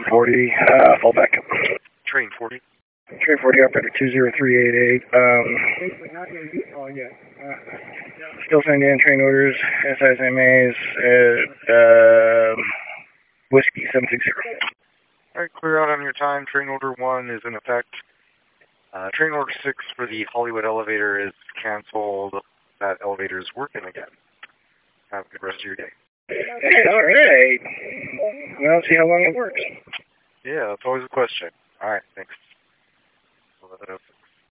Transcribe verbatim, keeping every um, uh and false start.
forty, uh, fall back. Train forty. Train forty, operator two zero three eight eight. Um, Oh, yeah. Uh, still sending in train orders, S I S M As, at, uh, Whiskey seven six zero. Alright, clear out on your time. Train order one is in effect. Uh, train order six for the Hollywood elevator is canceled. That elevator is working again. Have a good rest of your day. Hey, alright. Well, see how long it works. Yeah, that's always a question. Alright, thanks.